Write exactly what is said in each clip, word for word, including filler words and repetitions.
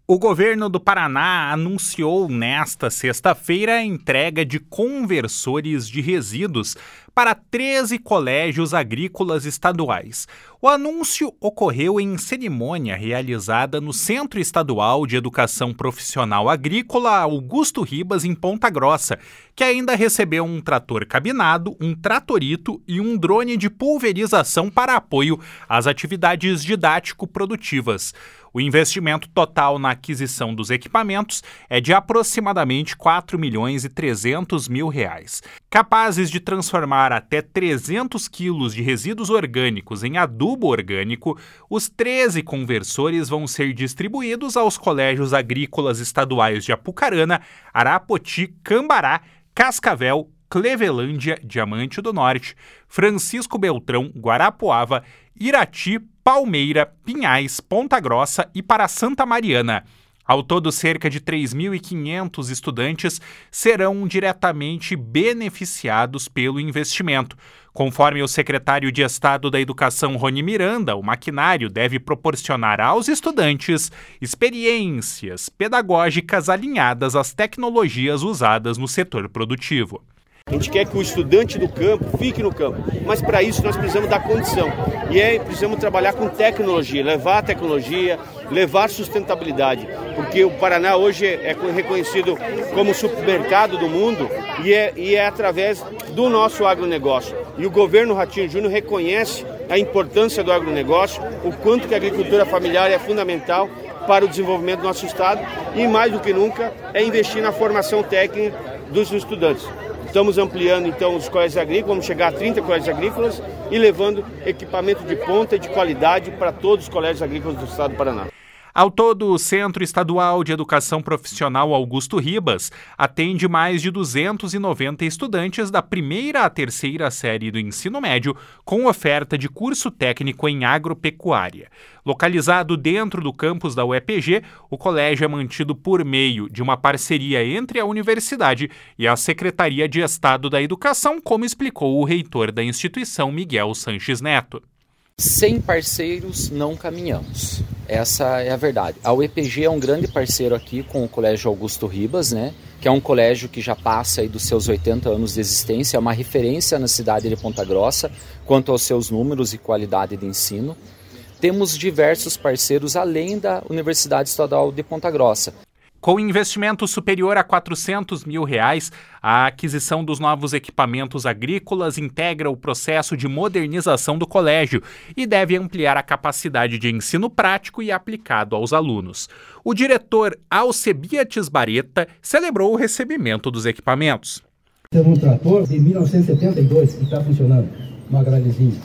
O governo do Paraná anunciou nesta sexta-feira a entrega de conversores de resíduos para treze colégios agrícolas estaduais. O anúncio ocorreu em cerimônia realizada no Centro Estadual de Educação Profissional Agrícola Augusto Ribas, em Ponta Grossa, que ainda recebeu um trator cabinado, um tratorito e um drone de pulverização para apoio às atividades didático-produtivas. O investimento total na aquisição dos equipamentos é de aproximadamente quatro milhões e trezentos mil reais. Capazes de transformar até trezentos quilos de resíduos orgânicos em adubo orgânico, os treze conversores vão ser distribuídos aos colégios agrícolas estaduais de Apucarana, Arapoti, Cambará, Cascavel, Clevelândia, Diamante do Norte, Francisco Beltrão, Guarapuava, Irati, Palmeira, Pinhais, Ponta Grossa e para Santa Mariana. Ao todo, cerca de três mil e quinhentos estudantes serão diretamente beneficiados pelo investimento. Conforme o secretário de Estado da Educação, Rony Miranda, o maquinário deve proporcionar aos estudantes experiências pedagógicas alinhadas às tecnologias usadas no setor produtivo. A gente quer que o estudante do campo fique no campo, mas para isso nós precisamos dar condição. E aí precisamos trabalhar com tecnologia, levar a tecnologia, levar sustentabilidade, porque o Paraná hoje é reconhecido como supermercado do mundo e é, e é através do nosso agronegócio. E o governo Ratinho Júnior reconhece a importância do agronegócio, o quanto que a agricultura familiar é fundamental para o desenvolvimento do nosso estado e, mais do que nunca, é investir na formação técnica dos estudantes. Estamos ampliando, então, os colégios agrícolas, vamos chegar a trinta colégios agrícolas e levando equipamento de ponta e de qualidade para todos os colégios agrícolas do estado do Paraná. Ao todo, o Centro Estadual de Educação Profissional Augusto Ribas atende mais de duzentos e noventa estudantes da primeira à terceira série do ensino médio, com oferta de curso técnico em agropecuária. Localizado dentro do campus da U E P G, o colégio é mantido por meio de uma parceria entre a universidade e a Secretaria de Estado da Educação, como explicou o reitor da instituição, Miguel Sanches Neto. Sem parceiros não caminhamos, essa é a verdade. A U E P G é um grande parceiro aqui com o Colégio Augusto Ribas, né, que é um colégio que já passa aí dos seus oitenta anos de existência, é uma referência na cidade de Ponta Grossa quanto aos seus números e qualidade de ensino. Temos diversos parceiros além da Universidade Estadual de Ponta Grossa. Com investimento superior a quatrocentos mil reais, a aquisição dos novos equipamentos agrícolas integra o processo de modernização do colégio e deve ampliar a capacidade de ensino prático e aplicado aos alunos. O diretor Alcebiades Bareta celebrou o recebimento dos equipamentos. Temos um trator de mil novecentos e setenta e dois que está funcionando, uma gradezinha.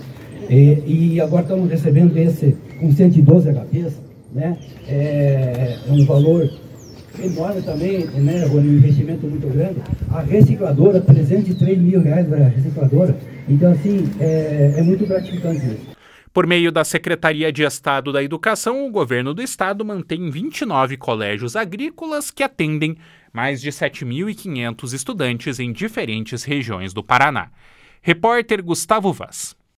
E, e agora estamos recebendo esse com cento e doze H Ps, né? É, é um valor enorme também, né, um investimento muito grande. A recicladora, trezentos e três mil reais da recicladora. Então, assim, é, é muito gratificante isso. Por meio da Secretaria de Estado da Educação, o governo do estado mantém vinte e nove colégios agrícolas que atendem mais de sete mil e quinhentos estudantes em diferentes regiões do Paraná. Repórter Gustavo Vaz.